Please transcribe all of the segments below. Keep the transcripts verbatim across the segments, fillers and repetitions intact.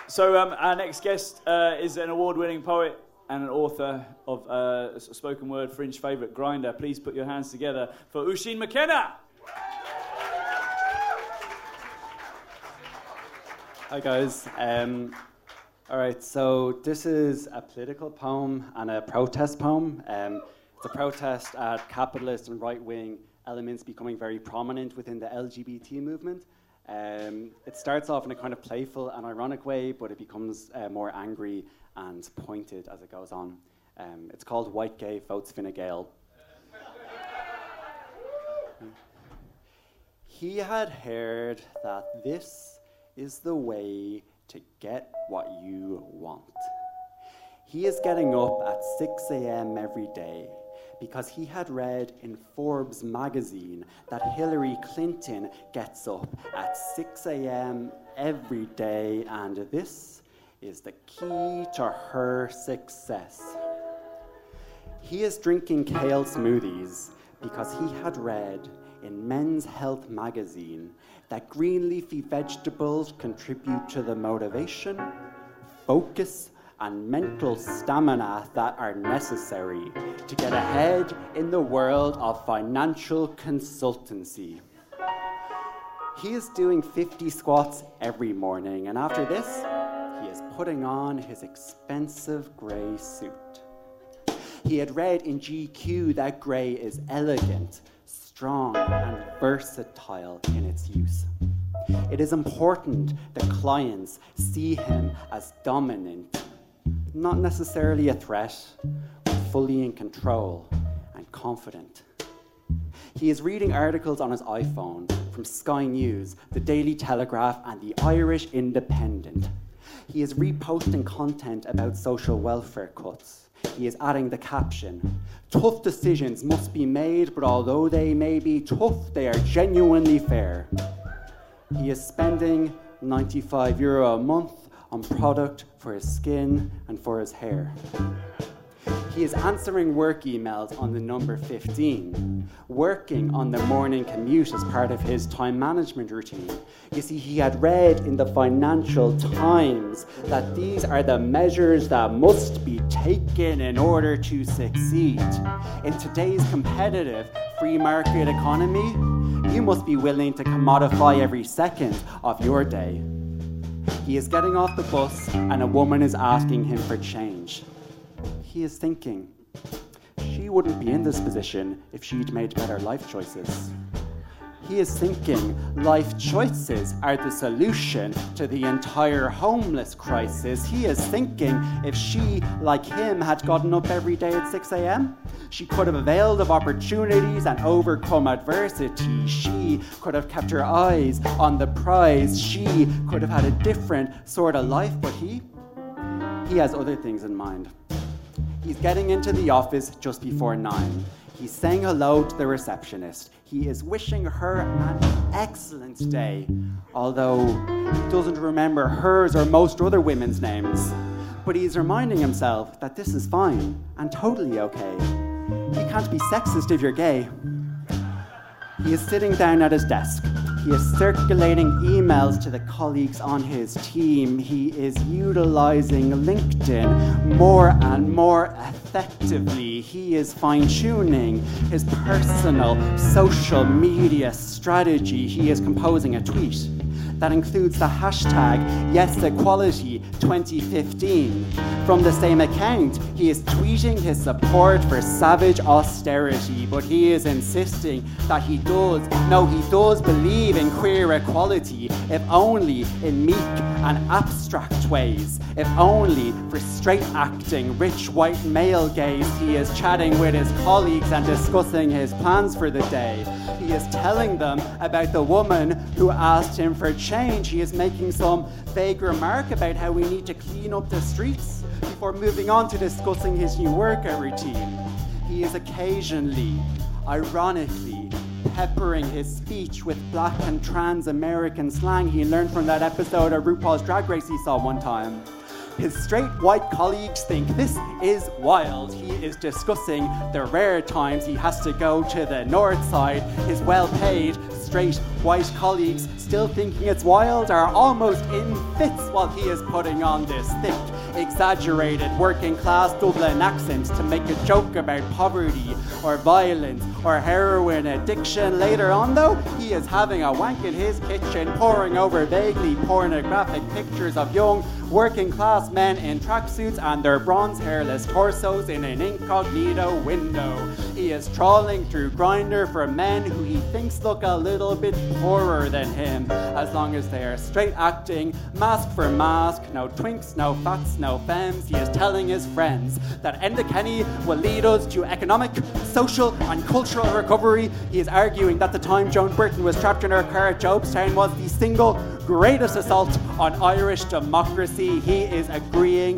So um, our next guest uh, is an award-winning poet and an author of uh, spoken word fringe favourite, Grinder. Please put your hands together for Oisin McKenna. Hi guys. Um, all right, so this is a political poem and a protest poem. Um, it's a protest at capitalist and right-wing elements becoming very prominent within the L G B T movement. Um, it starts off in a kind of playful and ironic way, but it becomes uh, more angry and pointed as it goes on. Um, it's called White Gay Votes Fine Gael. He had heard that this is the way to get what you want. He is getting up at six a.m. every day because he had read in Forbes magazine that Hillary Clinton gets up at six a.m. every day, and this is the key to her success. He is drinking kale smoothies because he had read in Men's Health magazine that green leafy vegetables contribute to the motivation, focus, and mental stamina that are necessary to get ahead in the world of financial consultancy. He is doing fifty squats every morning, and after this, he is putting on his expensive grey suit. He had read in G Q that grey is elegant, strong, and versatile in its use. It is important that clients see him as dominant, not necessarily a threat, but fully in control and confident. He is reading articles on his iPhone from Sky News, the Daily Telegraph, and the Irish Independent. He is reposting content about social welfare cuts. He is adding the caption, "Tough decisions must be made, but although they may be tough, they are genuinely fair." He is spending ninety-five euro a month on product for his skin and for his hair. He is answering work emails on the number fifteen, working on the morning commute as part of his time management routine. You see, he had read in the Financial Times that these are the measures that must be taken in order to succeed. In today's competitive free market economy, you must be willing to commodify every second of your day. He is getting off the bus and a woman is asking him for change. He is thinking, she wouldn't be in this position if she'd made better life choices. He is thinking, life choices are the solution to the entire homeless crisis. He is thinking, if she, like him, had gotten up every day at six a.m., she could have availed of opportunities and overcome adversity. She could have kept her eyes on the prize. She could have had a different sort of life, but he, he has other things in mind. He's getting into the office just before nine. He's saying hello to the receptionist. He is wishing her an excellent day, although he doesn't remember hers or most other women's names. But he's reminding himself that this is fine and totally okay. You can't be sexist if you're gay. He is sitting down at his desk. He is circulating emails to the colleagues on his team. He is utilizing LinkedIn more and more effectively. He is fine-tuning his personal social media strategy. He is composing a tweet that includes the hashtag YesEquality twenty fifteen. From the same account, he is tweeting his support for savage austerity, but he is insisting that he does, no, he does believe in queer equality, if only in meek and abstract ways, if only for straight-acting, rich white male gaze. He is chatting with his colleagues and discussing his plans for the day. He is telling them about the woman who asked him for change. He is making some vague remark about how we need to clean up the streets before moving on to discussing his new workout routine. He is occasionally, ironically, peppering his speech with black and trans American slang he learned from that episode of RuPaul's Drag Race he saw one time. His straight white colleagues think this is wild. He is discussing the rare times he has to go to the north side. His well-paid straight white colleagues, still thinking it's wild, are almost in fits while he is putting on this thick, exaggerated working class Dublin accent to make a joke about poverty or violence or heroin addiction. Later on though, he is having a wank in his kitchen, poring over vaguely pornographic pictures of young working class men in tracksuits and their bronze hairless torsos in an incognito window. He is trawling through Grindr for men who he thinks look a little bit poorer than him, as long as they are straight acting, mask for mask, no twinks, no fats, no femmes. He is telling his friends that Enda Kenny will lead us to economic, social and cultural recovery. He is arguing that the time Joan Burton was trapped in her car at Jobstown was the single greatest assault on Irish democracy. He is agreeing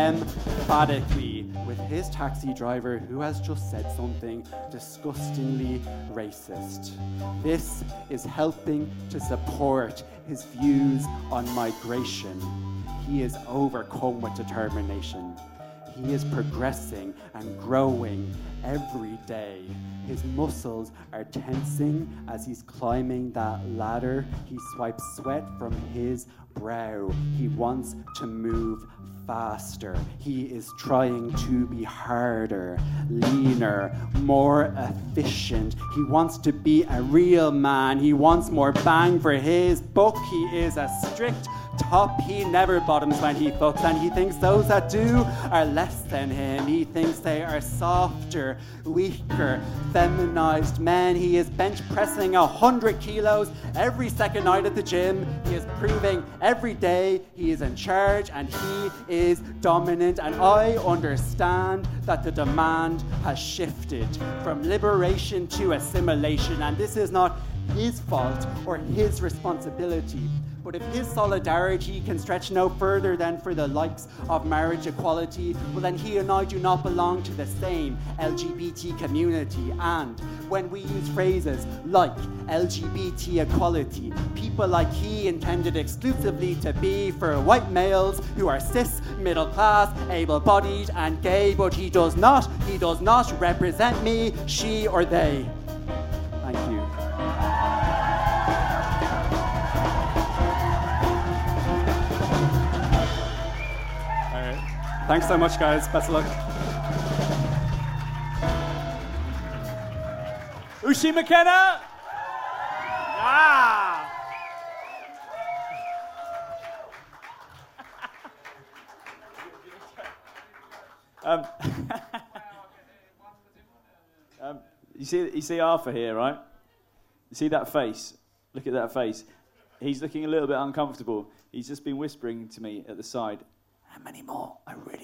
emphatically with his taxi driver who has just said something disgustingly racist. This is helping to support his views on migration. He is overcome with determination. He is progressing and growing every day. His muscles are tensing as he's climbing that ladder. He swipes sweat from his brow. He wants to move faster. He is trying to be harder, leaner, more efficient. He wants to be a real man. He wants more bang for his buck. He is a strict top. He never bottoms when he fucks, and he thinks those that do are less than him. He thinks they are softer, weaker, feminized men. He is bench pressing a hundred kilos every second night at the gym. He is proving every day he is in charge and he is dominant. And I understand that the demand has shifted from liberation to assimilation, and this is not his fault or his responsibility. But if his solidarity can stretch no further than for the likes of marriage equality, well then he and I do not belong to the same L G B T community. And when we use phrases like L G B T equality, people like he intended exclusively to be for white males who are cis, middle class, able-bodied and gay, but he does not, he does not represent me, she or they. Thank you. Thanks so much, guys. Best of luck. Oisin McKenna! Ah! um, um, you see, you see Arthur here, right? You see that face? Look at that face. He's looking a little bit uncomfortable. He's just been whispering to me at the side, how many more? I really